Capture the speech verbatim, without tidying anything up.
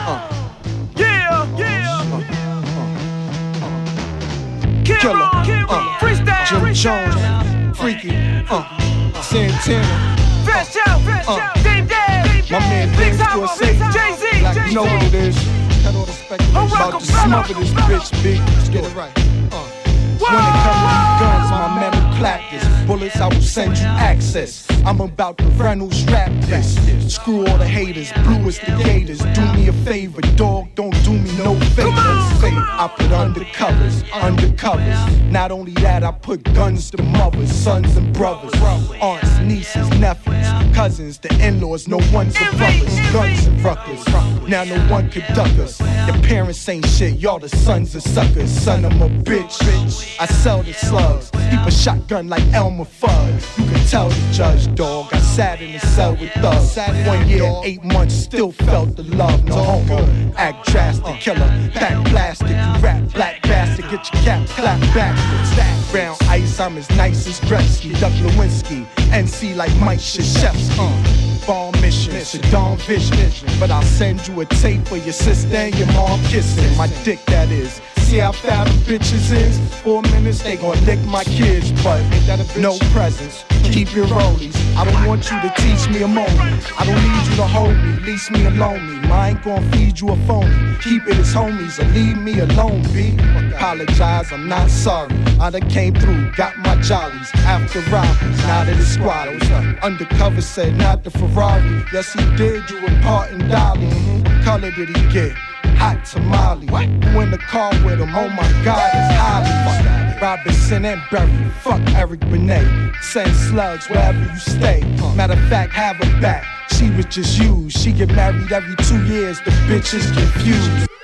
Uh. Yeah, yeah. Uh. Uh. Killer, uh. Freestyle, Jim Jones, Freaky, uh. Santana, Fresh Out, Fresh Out, Dave Dave, my man Big Scorsese, Jay-Z, like you know what it is. About to smother this bitch, big. Let's get it right. Uh. When it comes to guns, my metal clap this. Bullets, I will send you access. I'm about to Reynolds strap this. Screw all the haters, blue as the gators. Do me a favor, dog, don't do me no favors. Say I put undercovers, undercovers. Not only that, I put guns to mothers, sons and brothers, aunts, nieces, nephews, cousins, the in-laws. No one's above us, guns and ruckers. Now no one could duck us. Your parents ain't shit, y'all the sons of suckers. Son of a bitch, I sell the slugs. Keep a shotgun like Elmer Fudd. You can tell the judge, dog. I sat in the cell with thugs. One year, eight months, still felt the love. No homo, act drastic, killer. Pack plastic, you rap, black bastard. Get your cap, clap backwards. Brown ice, I'm as nice as Gretzky. Duck Lewinsky, N C like Mike Krzyzewski. Ball mission, Saddam vision. But I'll send you a tape for your sister and your mom kissing. My dick, that is. See how fat them bitches is? Four minutes, they gon' lick my kids, but no presents. Keep your rollies. I don't want you to teach me a moment. I don't need you to hold me, leave me alone me. I ain't gon' feed you a phony. Keep it as homies or leave me alone, B. Apologize, I'm not sorry. I done came through, got my jollies. After robberies, now that it's squad. Undercover said not the Ferrari. Yes, he did, you were part and dolly. What color did he get? Hot tamale. What? Who in the car with him? Oh my God, it's Holly. Robinson and Berry. Fuck Eric Benet. Send slugs wherever you stay. Matter of fact, have her back. She was just used. She get married every two years. The bitch is confused.